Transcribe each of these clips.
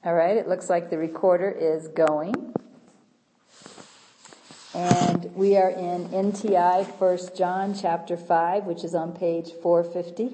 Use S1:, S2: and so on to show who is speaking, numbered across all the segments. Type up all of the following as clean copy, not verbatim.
S1: All right, it looks like the recorder is going. And we are in NTI 1 John chapter 5, which is on page 450.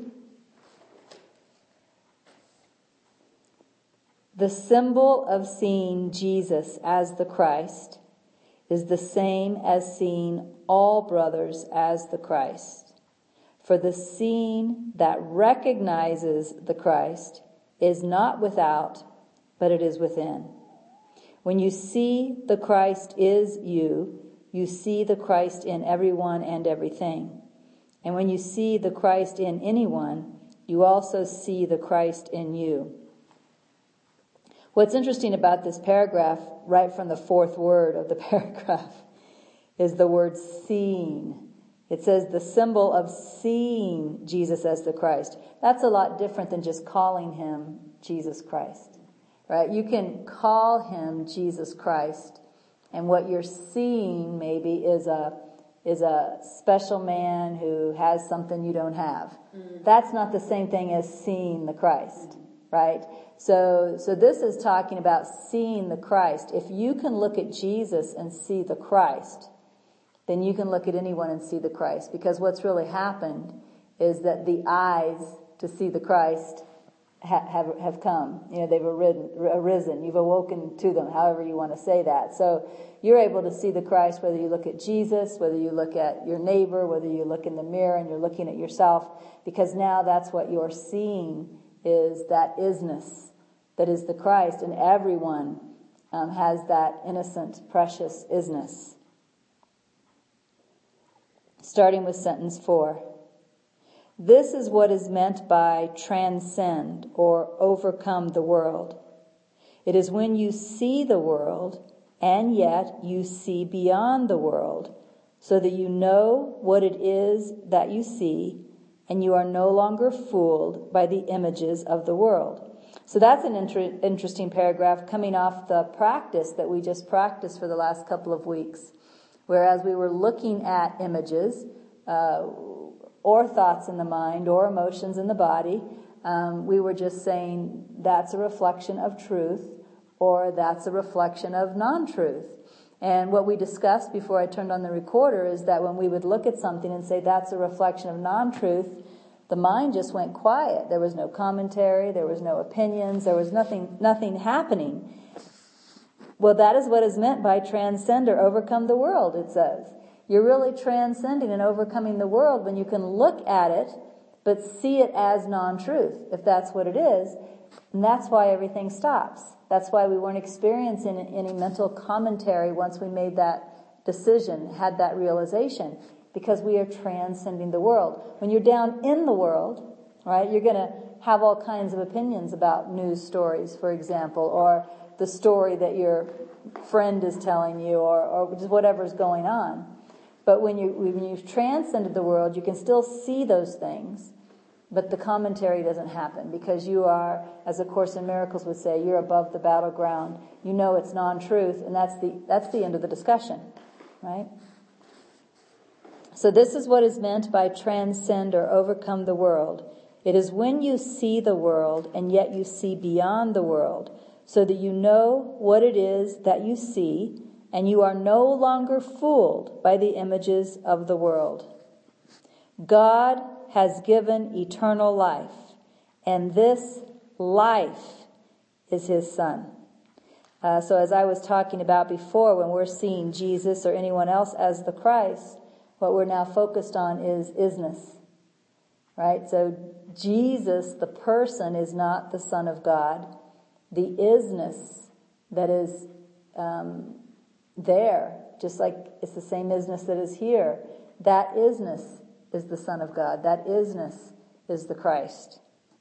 S1: The symbol of seeing Jesus as the Christ is the same as seeing all brothers as the Christ. For the seeing that recognizes the Christ is not without, but it is within. When you see the Christ is you, you see the Christ in everyone and everything. And when you see the Christ in anyone, you also see the Christ in you. What's interesting about this paragraph, right from the fourth word of the paragraph, is the word seeing. It says the symbol of seeing Jesus as the Christ. That's a lot different than just calling him Jesus Christ, right? You can call him Jesus Christ, and what you're seeing maybe is a special man who has something you don't have. That's not the same thing as seeing the Christ, right? So this is talking about seeing the Christ. If you can look at Jesus and see the Christ, then you can look at anyone and see the Christ. Because what's really happened is that the eyes to see the Christ have come. You know, they've arisen. You've awoken to them, however you want to say that. So you're able to see the Christ whether you look at Jesus, whether you look at your neighbor, whether you look in the mirror and you're looking at yourself. Because now that's what you're seeing, is that isness that is the Christ. And everyone has that innocent, precious isness. Starting with sentence 4. This is what is meant by transcend or overcome the world. It is when you see the world and yet you see beyond the world, so that you know what it is that you see and you are no longer fooled by the images of the world. So that's an interesting paragraph coming off the practice that we just practiced for the last couple of weeks. Whereas we were looking at images, or thoughts in the mind, or emotions in the body, we were just saying that's a reflection of truth, or that's a reflection of non-truth. And what we discussed before I turned on the recorder is that when we would look at something and say that's a reflection of non-truth, the mind just went quiet. There was no commentary, there was no opinions, there was nothing happening. Well, that is what is meant by transcend or overcome the world, it says. You're really transcending and overcoming the world when you can look at it, but see it as non-truth, if that's what it is. And that's why everything stops. That's why we weren't experiencing any mental commentary once we made that decision, had that realization, because we are transcending the world. When you're down in the world, right, you're going to have all kinds of opinions about news stories, for example, or the story that your friend is telling you, or just whatever's going on. But when you've transcended the world, you can still see those things, but the commentary doesn't happen, because you are, as A Course in Miracles would say, you're above the battleground. You know it's non-truth, and that's the end of the discussion, right? So this is what is meant by transcend or overcome the world. It is when you see the world and yet you see beyond the world, so that you know what it is that you see, and you are no longer fooled by the images of the world. God has given eternal life, and this life is his Son. So as I was talking about before, when we're seeing Jesus or anyone else as the Christ, what we're now focused on is isness, right? So Jesus, the person, is not the Son of God. The isness that is there, just like it's the same isness that is here, that isness is the Son of God. That isness is the Christ.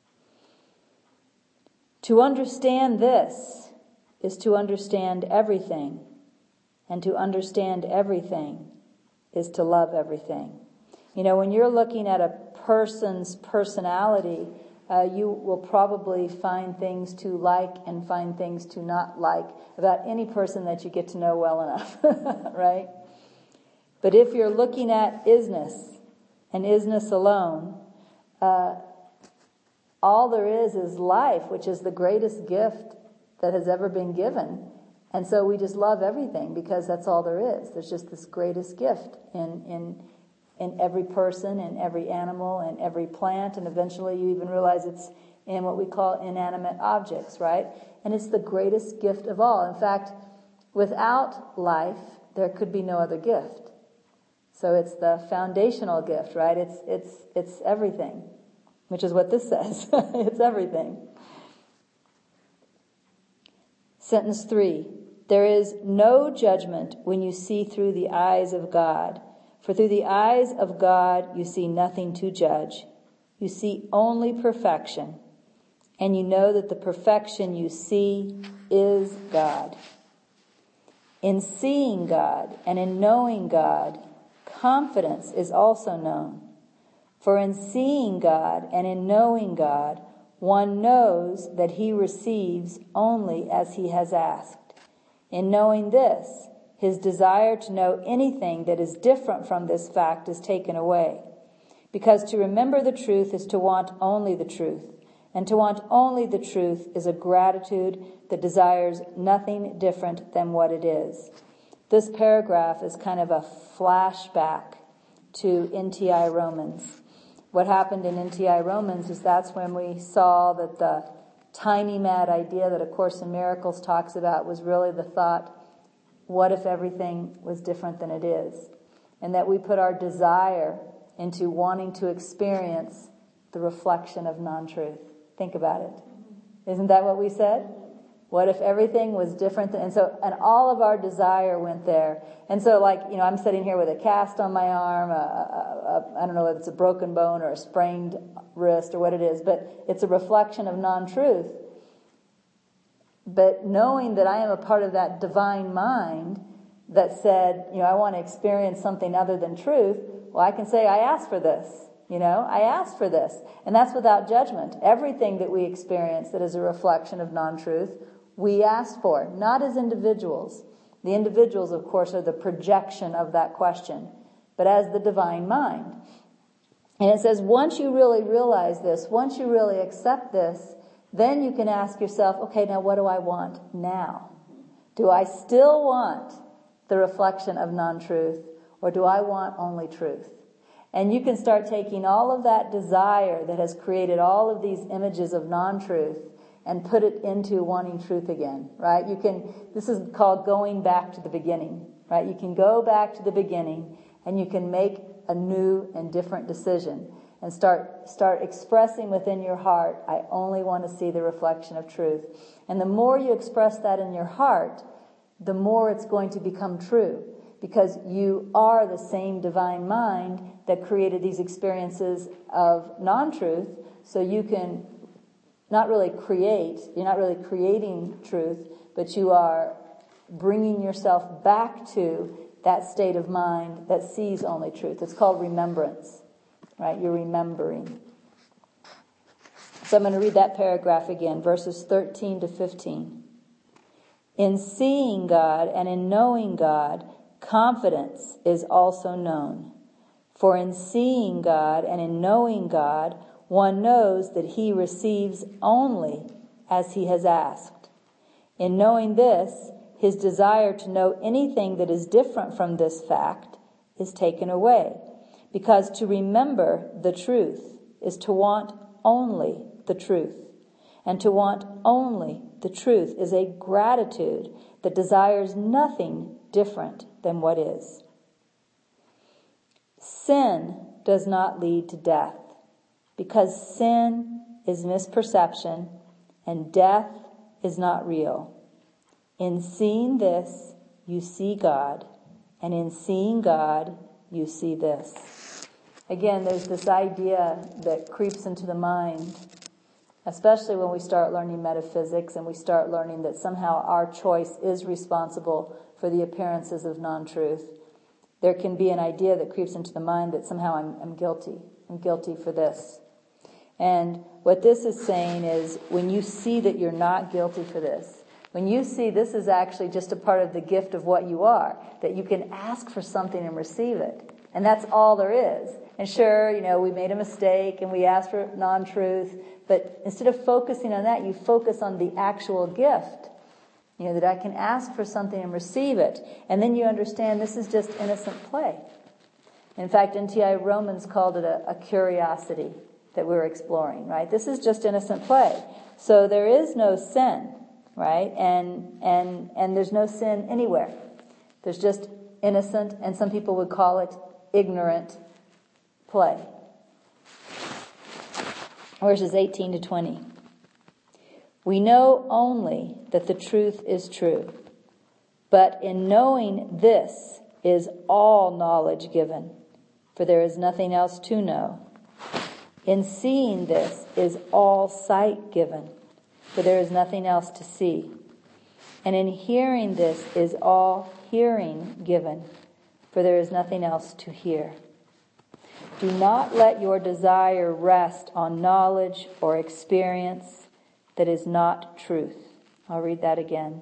S1: To understand this is to understand everything, and to understand everything is to love everything. You know, when you're looking at a person's personality, you will probably find things to like and find things to not like about any person that you get to know well enough, right? But if you're looking at isness and isness alone, all there is life, which is the greatest gift that has ever been given. And so we just love everything because that's all there is. There's just this greatest gift in every person, in every animal, in every plant, and eventually you even realize it's in what we call inanimate objects, right? And it's the greatest gift of all. In fact, without life, there could be no other gift. So it's the foundational gift, right? It's everything, which is what this says. It's everything. Sentence 3. There is no judgment when you see through the eyes of God. For through the eyes of God you see nothing to judge. You see only perfection. And you know that the perfection you see is God. In seeing God and in knowing God, confidence is also known. For in seeing God and in knowing God, one knows that he receives only as he has asked. In knowing this, his desire to know anything that is different from this fact is taken away. Because to remember the truth is to want only the truth. And to want only the truth is a gratitude that desires nothing different than what it is. This paragraph is kind of a flashback to NTI Romans. What happened in NTI Romans is that's when we saw that the tiny mad idea that A Course in Miracles talks about was really the thought, what if everything was different than it is? And that we put our desire into wanting to experience the reflection of non-truth. Think about it. Isn't that what we said? What if everything was different? And all of our desire went there. And so I'm sitting here with a cast on my arm, I don't know whether it's a broken bone or a sprained wrist or what it is, but it's a reflection of non-truth. But knowing that I am a part of that divine mind that said, I want to experience something other than truth, well, I can say, I asked for this. I asked for this. And that's without judgment. Everything that we experience that is a reflection of non-truth, we asked for, not as individuals. The individuals, of course, are the projection of that question, but as the divine mind. And it says, once you really realize this, once you really accept this, then you can ask yourself, okay, now what do I want now? Do I still want the reflection of non-truth, or do I want only truth? And you can start taking all of that desire that has created all of these images of non-truth and put it into wanting truth again, right? This is called going back to the beginning, right? You can go back to the beginning and you can make a new and different decision and start expressing within your heart, I only want to see the reflection of truth. And the more you express that in your heart, the more it's going to become true, because you are the same divine mind that created these experiences of non-truth. So you can not really create, you're not really creating truth, but you are bringing yourself back to that state of mind that sees only truth. It's called remembrance, right? You're remembering. So I'm going to read that paragraph again, verses 13 to 15. In seeing God and in knowing God, confidence is also known. For in seeing God and in knowing God, one knows that he receives only as he has asked. In knowing this, his desire to know anything that is different from this fact is taken away, because to remember the truth is to want only the truth. And to want only the truth is a gratitude that desires nothing different than what is. Sin does not lead to death, because sin is misperception and death is not real. In seeing this, you see God, and in seeing God, you see this. Again, there's this idea that creeps into the mind, especially when we start learning metaphysics and we start learning that somehow our choice is responsible for the appearances of non-truth. There can be an idea that creeps into the mind that somehow I'm guilty. I'm guilty for this. And what this is saying is, when you see that you're not guilty for this, when you see this is actually just a part of the gift of what you are, that you can ask for something and receive it, And that's all there is. And sure, we made a mistake and we asked for non-truth, but instead of focusing on that, you focus on the actual gift. That I can ask for something and receive it. And then you understand this is just innocent play. In fact, N.T.I. Romans called it a curiosity that we're exploring, right? This is just innocent play. So there is no sin, right? And there's no sin anywhere. There's just innocent, and some people would call it ignorant play. Verses 18 to 20. We know only that the truth is true, but in knowing this is all knowledge given, for there is nothing else to know. In seeing this is all sight given, for there is nothing else to see. And in hearing this is all hearing given, for there is nothing else to hear. Do not let your desire rest on knowledge or experience that is not truth. I'll read that again.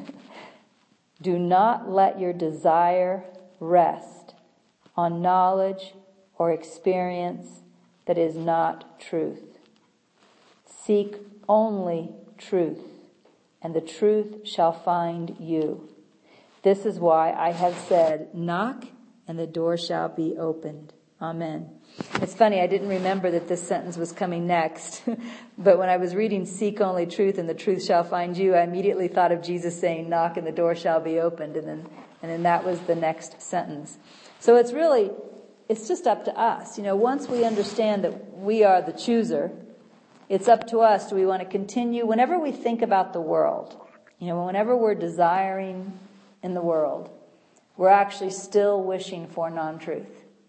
S1: Do not let your desire rest on knowledge or experience that is not truth. Seek only truth, and the truth shall find you. This is why I have said, knock, and the door shall be opened. Amen. It's funny, I didn't remember that this sentence was coming next, but when I was reading seek only truth and the truth shall find you, I immediately thought of Jesus saying knock and the door shall be opened, and then that was the next sentence. So it's just up to us. Once we understand that we are the chooser, it's up to us. Do we want to continue? Whenever we think about the world, whenever we're desiring in the world, we're actually still wishing for non-truth.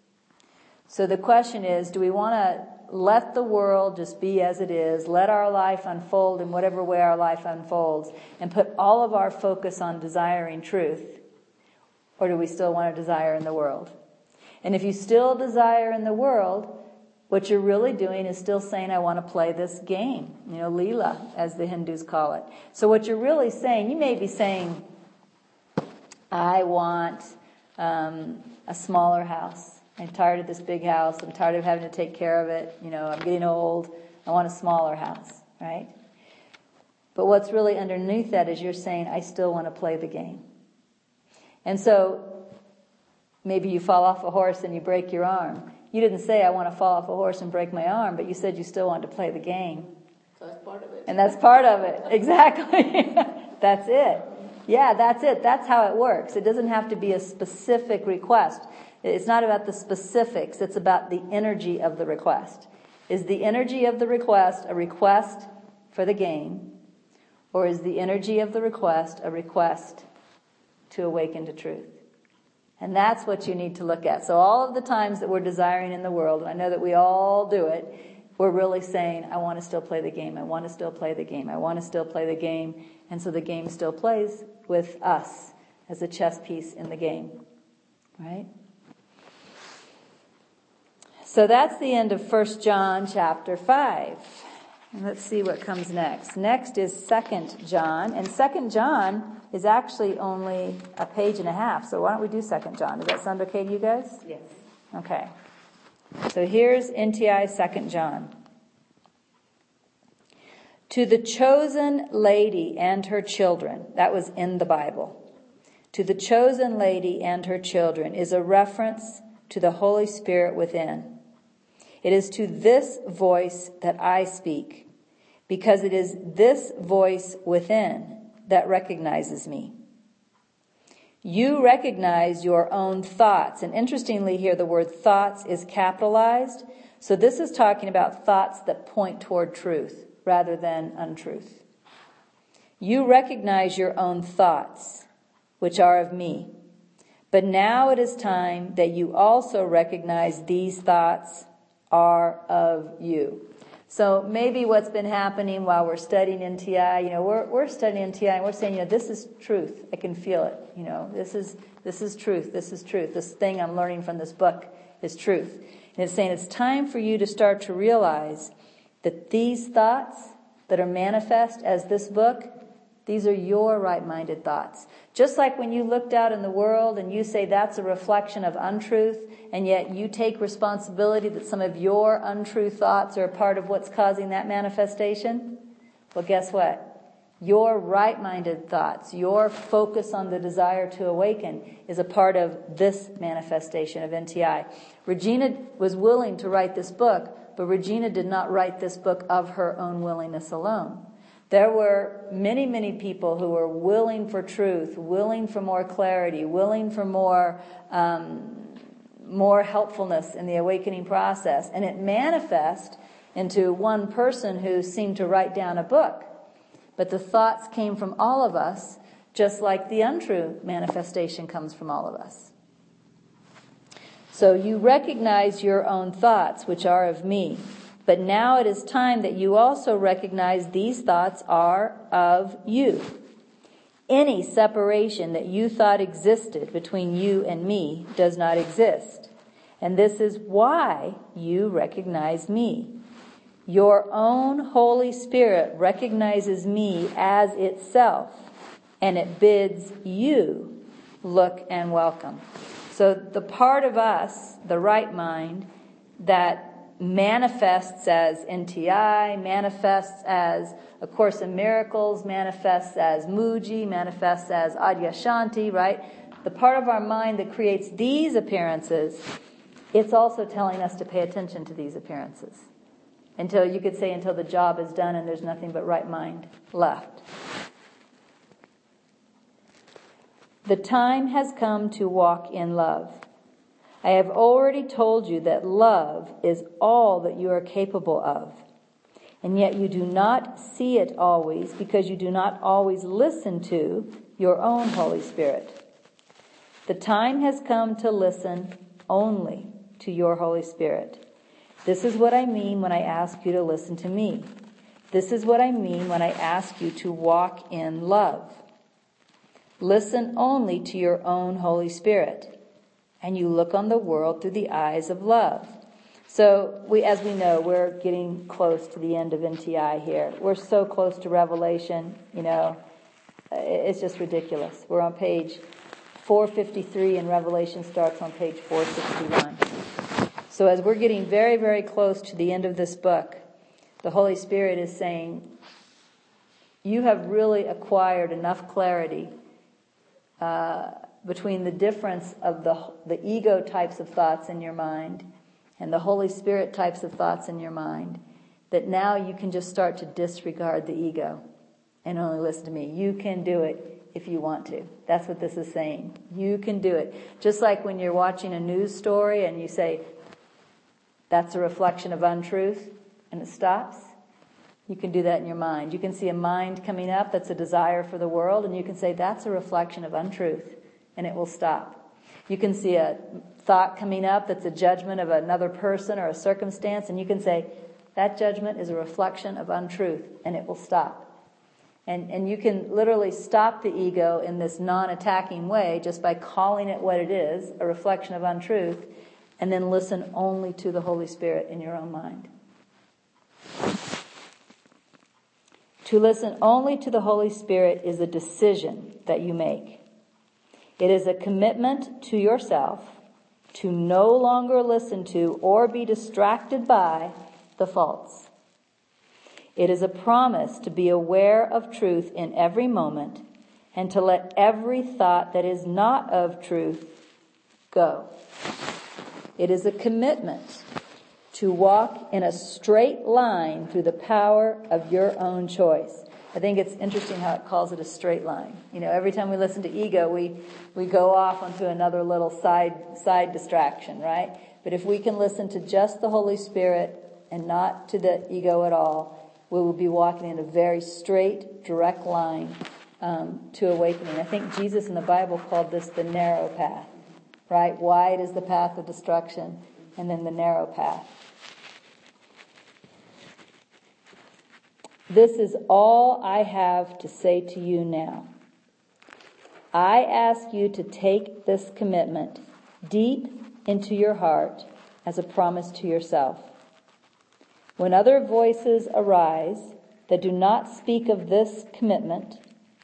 S1: So the question is, do we want to let the world just be as it is, let our life unfold in whatever way our life unfolds, and put all of our focus on desiring truth? Or do we still want to desire in the world? And if you still desire in the world, what you're really doing is still saying, I want to play this game, Leela, as the Hindus call it. So what you're really saying, you may be saying, I want a smaller house. I'm tired of this big house. I'm tired of having to take care of it. I'm getting old. I want a smaller house, right? But what's really underneath that is you're saying, I still want to play the game. And so maybe you fall off a horse and you break your arm. You didn't say, I want to fall off a horse and break my arm, but you said you still want to play the game.
S2: So that's part of it.
S1: And that's part of it. Exactly. That's it. Yeah, that's it. That's how it works. It doesn't have to be a specific request. It's not about the specifics. It's about the energy of the request. Is the energy of the request a request for the game? Or is the energy of the request a request to awaken to truth? And that's what you need to look at. So all of the times that we're desiring in the world, and I know that we all do it, we're really saying, I want to still play the game. I want to still play the game. I want to still play the game. And so the game still plays with us as a chess piece in the game. Right? So that's the end of 1 John chapter 5. And let's see what comes next. Next is 2 John. And 2 John is actually only a page and a half. So why don't we do 2 John? Does that sound okay to you guys?
S2: Yes.
S1: Okay. So here's NTI 2 John. To the chosen lady and her children, that was in the Bible. To the chosen lady and her children is a reference to the Holy Spirit within. It is to this voice that I speak, because it is this voice within that recognizes me. You recognize your own thoughts. And interestingly here, the word thoughts is capitalized. So this is talking about thoughts that point toward truth rather than untruth. You recognize your own thoughts, which are of me. But now it is time that you also recognize these thoughts are of you. So maybe what's been happening while we're studying NTI, we're studying NTI and we're saying, this is truth. I can feel it. This is truth. This is truth. This thing I'm learning from this book is truth. And it's saying it's time for you to start to realize that these thoughts that are manifest as this book, These are your right-minded thoughts. Just like when you looked out in the world and you say that's a reflection of untruth, and yet you take responsibility that some of your untrue thoughts are a part of what's causing that manifestation. Well, guess what? Your right-minded thoughts, your focus on the desire to awaken is a part of this manifestation of NTI. Regina was willing to write this book, but Regina did not write this book of her own willingness alone. There were many, many people who were willing for truth, willing for more clarity, willing for more helpfulness in the awakening process. And it manifested into one person who seemed to write down a book. But the thoughts came from all of us, just like the untrue manifestation comes from all of us. So you recognize your own thoughts, which are of me. But now it is time that you also recognize these thoughts are of you. Any separation that you thought existed between you and me does not exist. And this is why you recognize me. Your own Holy Spirit recognizes me as itself, and it bids you look and welcome. So the part of us, the right mind, that manifests as NTI, manifests as A Course in Miracles, manifests as Muji, manifests as Adyashanti, right? The part of our mind that creates these appearances, it's also telling us to pay attention to these appearances. Until the job is done and there's nothing but right mind left. The time has come to walk in love. I have already told you that love is all that you are capable of. And yet you do not see it always because you do not always listen to your own Holy Spirit. The time has come to listen only to your Holy Spirit. This is what I mean when I ask you to listen to me. This is what I mean when I ask you to walk in love. Listen only to your own Holy Spirit, and you look on the world through the eyes of love. So, as we know, we're getting close to the end of NTI here. We're so close to Revelation, it's just ridiculous. We're on page 453 and Revelation starts on page 461. So as we're getting very, very close to the end of this book, the Holy Spirit is saying, you have really acquired enough clarity between the difference of the ego types of thoughts in your mind and the Holy Spirit types of thoughts in your mind, that now you can just start to disregard the ego and only listen to me. You can do it if you want to. That's what this is saying. You can do it. Just like when you're watching a news story and you say, that's a reflection of untruth, and it stops. You can do that in your mind. You can see a mind coming up that's a desire for the world, and you can say, that's a reflection of untruth, and it will stop. You can see a thought coming up that's a judgment of another person or a circumstance, and you can say, that judgment is a reflection of untruth, and it will stop. And you can literally stop the ego in this non-attacking way just by calling it what it is, a reflection of untruth, and then listen only to the Holy Spirit in your own mind. To listen only to the Holy Spirit is a decision that you make. It is a commitment to yourself to no longer listen to or be distracted by the false. It is a promise to be aware of truth in every moment and to let every thought that is not of truth go. It is a commitment to walk in a straight line through the power of your own choice. I think it's interesting how it calls it a straight line. Every time we listen to ego, we go off onto another little side distraction, right? But if we can listen to just the Holy Spirit and not to the ego at all, we will be walking in a very straight, direct line to awakening. I think Jesus in the Bible called this the narrow path. Right? Wide is the path of destruction, and then the narrow path. This is all I have to say to you now. I ask you to take this commitment deep into your heart as a promise to yourself. When other voices arise that do not speak of this commitment,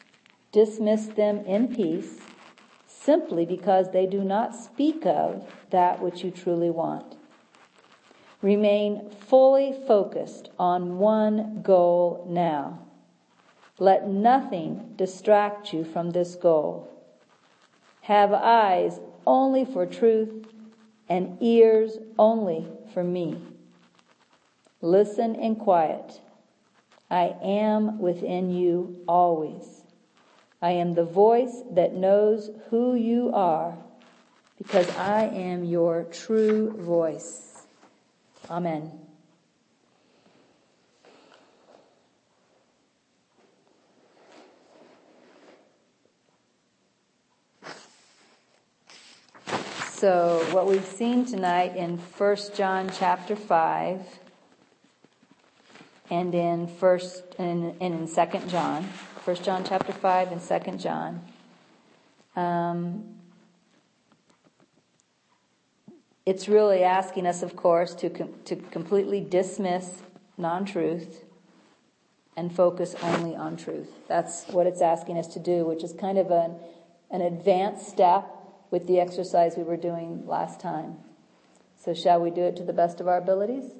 S1: Dismiss them in peace, simply because they do not speak of that which you truly want. Remain fully focused on one goal now. Let nothing distract you from this goal. Have eyes only for truth and ears only for me. Listen in quiet. I am within you always. I am the voice that knows who you are, because I am your true voice. Amen. So what we've seen tonight in 1 John chapter 5 and in 2 John, 1 John chapter 5 and 2 John, it's really asking us, of course, to completely dismiss non-truth and focus only on truth. That's what it's asking us to do, which is kind of an advanced step with the exercise we were doing last time. So shall we do it to the best of our abilities?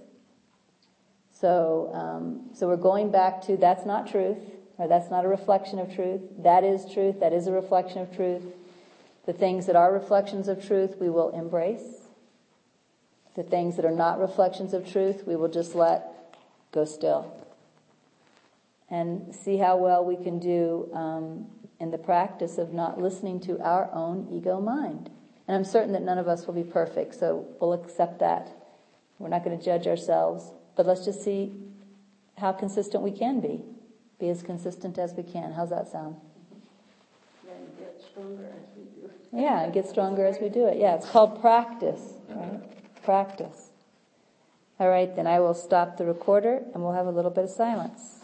S1: So we're going back to that's not truth, or that's not a reflection of truth. That is truth. That is a reflection of truth. The things that are reflections of truth, we will embrace. The things that are not reflections of truth, we will just let go still. And see how well we can do in the practice of not listening to our own ego mind. And I'm certain that none of us will be perfect, so we'll accept that. We're not going to judge ourselves. But let's just see how consistent we can be. Be as consistent as we can. How's that sound?
S2: And get stronger as we do it.
S1: Yeah, and get stronger as we do it. Yeah, it's called practice, right? Practice. All right, then I will stop the recorder and we'll have a little bit of silence.